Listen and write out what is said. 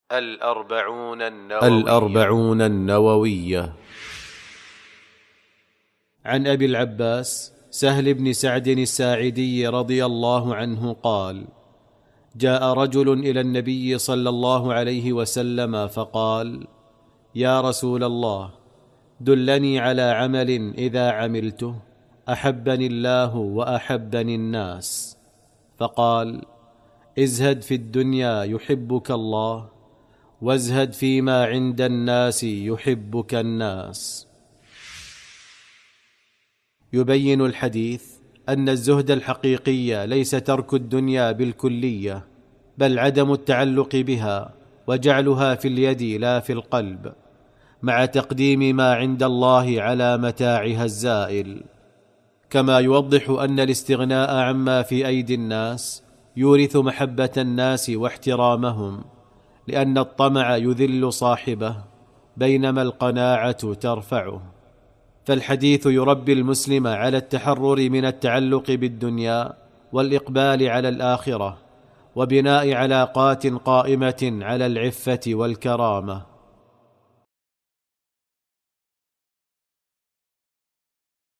الأربعون النووية. عن أبي العباس سهل بن سعد الساعدي رضي الله عنه قال: جاء رجل إلى النبي صلى الله عليه وسلم فقال: يا رسول الله، دلني على عمل إذا عملته أحبني الله وأحبني الناس. فقال: ازهد في الدنيا يحبك الله، وازهد فيما عند الناس يحبك الناس. يبين الحديث أن الزهد الحقيقي ليس ترك الدنيا بالكلية، بل عدم التعلق بها وجعلها في اليد لا في القلب، مع تقديم ما عند الله على متاعها الزائل. كما يوضح أن الاستغناء عما في أيدي الناس يورث محبة الناس واحترامهم، لأن الطمع يذل صاحبه، بينما القناعة ترفعه. فالحديث يربي المسلم على التحرر من التعلق بالدنيا والإقبال على الآخرة، وبناء علاقات قائمة على العفة والكرامة.